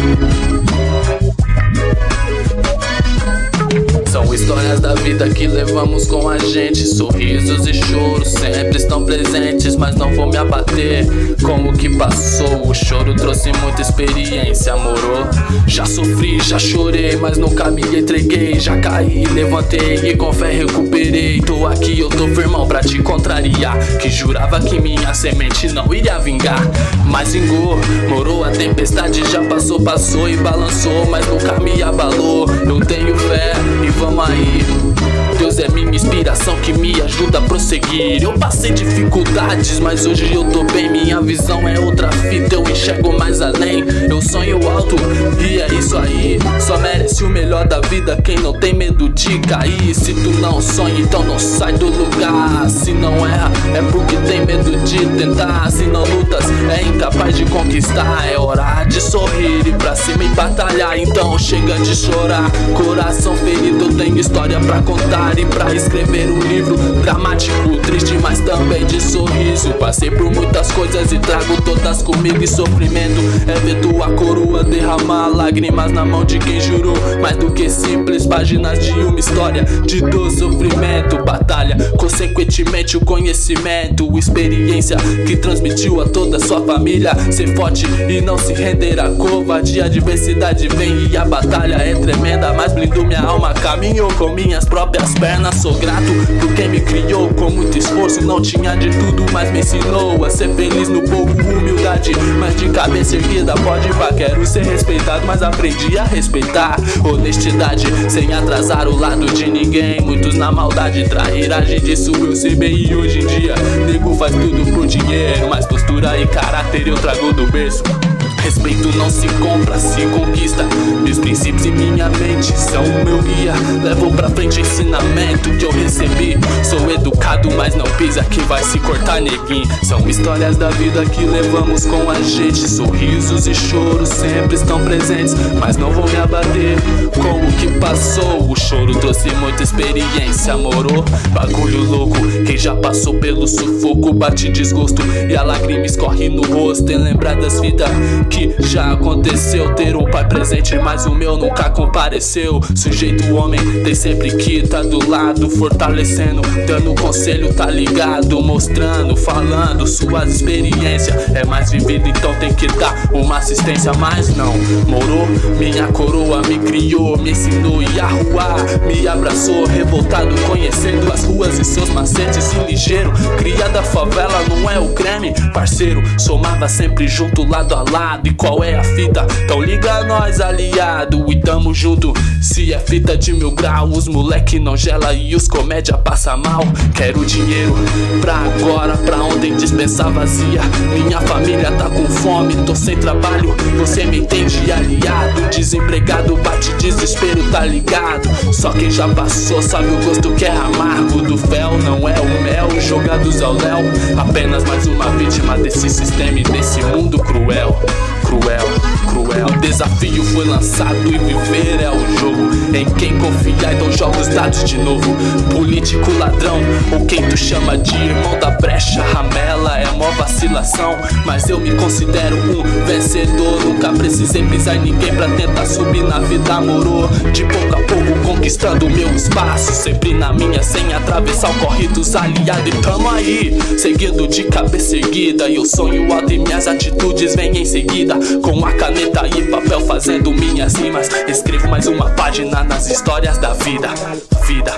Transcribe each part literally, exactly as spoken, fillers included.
São histórias da vida que levamos com a gente. Sorrisos e choros sempre estão presentes, mas não vou me abater com o que passou. O choro trouxe muita experiência, moro? Já sofri, já chorei, mas nunca me entreguei. Já caí, levantei e com fé recuperei. Tô aqui, eu tô firmão pra te contrariar, que jurava que minha semente não iria vingar, mas vingou, moro? A tempestade já passou, passou e balançou, mas nunca me abalou. Eu tenho fé e vamos aí. Deus é minha inspiração que me ajuda a prosseguir. Eu passei dificuldades, mas hoje eu tô bem. Minha visão é outra fita, eu enxergo mais além. Eu sonho alto e é isso aí. Só merece o melhor da vida quem não tem medo de cair. Se tu não sonha, então não sai do lugar. Se não erra, é porque tem medo de tentar. Se não lutas, é incapaz de conquistar. É hora de sorrir e pra cima e batalhar. Então chega de chorar, coração ferido, eu tenho história pra contar e pra escrever um livro dramático, triste, mas também de sorriso. Passei por muitas coisas e trago todas comigo. E sofrimento é ver tua coroa derramar lágrimas na mão de quem jurou. Mais do que simples páginas de uma história de dor, sofrimento, batalha, consequentemente o conhecimento, experiência que transmitiu a toda a sua família. Ser forte e não se render à covardia. A adversidade vem e a batalha é tremenda, mas blindou minha alma, caminhou com minhas próprias pernas. Sou grato por quem me criou com muito esforço. Não tinha de tudo, mas me ensinou a ser feliz no pouco, humildade, mas de cabeça erguida. Pode ir pra, quero ser respeitado, mas aprendi a respeitar. Honestidade, sem atrasar o lado de ninguém. Muitos na maldade, trairagem, disso eu sei bem. E hoje em dia, nego faz tudo por dinheiro, mas postura e caráter eu trago do berço. Respeito não se compra, se conquista. Meus princípios e minha mente são o meu guia. Levo pra frente o ensinamento que eu recebi. Sou educado, mas não pisa que vai se cortar, neguinho. São histórias da vida que levamos com a gente. Sorrisos e choros sempre estão presentes, mas não vou me abater com o que passou. O choro trouxe muita experiência, moro? Bagulho louco, quem já passou pelo sufoco bate desgosto e a lágrima escorre no rosto. Tem lembrar das vidas que já aconteceu. Ter um pai presente, mas o meu nunca compareceu. Sujeito homem tem sempre que tá do lado, fortalecendo, dando conselho, tá ligado, mostrando, falando suas experiências. É mais vivido, então tem que dar uma assistência. Mas não, moro? Minha coroa me criou, me ensinou e a rua me abraçou. Revoltado, conhecendo as ruas e seus macetes. E ligeiro, cria da favela, não é o creme, parceiro. Somava sempre junto, lado a lado. E qual é a fita? Então liga nós, aliado, e tamo junto. Se é fita de mil grau, os moleque não gela e os comédia passa mal. Quero dinheiro pra agora, pra ontem dispensa vazia. Minha família tá com fome, tô sem trabalho. Você me entende, aliado? Desempregado, bate desespero, tá ligado? Só quem já passou sabe o gosto que é amargo. Do fel não é o mel, jogados ao léu. Apenas mais uma vítima desse sistema e desse mundo cruel. Cruel, cruel. O desafio foi lançado e viver é o jogo. Em quem confiar, então joga os dados de novo. Político ladrão, ou quem tu chama de irmão da brecha, ramela, é mó vacilação. Mas eu me considero um vencedor. Nunca precisei pisar em ninguém pra tentar subir na vida, morou? De pouco a pouco conquistando o meu espaço, sempre na minha, sem atravessar o corre dos aliados. E tamo aí, seguindo de cabeça erguida. E eu sonho alto e minhas atitudes vêm em seguida. Com a caneta e papel fazendo minhas rimas. Escrevo mais uma página nas histórias da vida. Vida.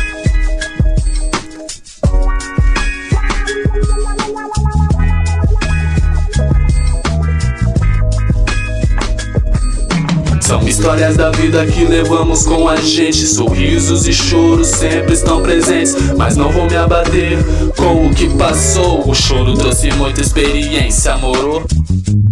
São histórias da vida que levamos com a gente. Sorrisos e choros sempre estão presentes, mas não vou me abater com o que passou. O choro trouxe muita experiência, moro?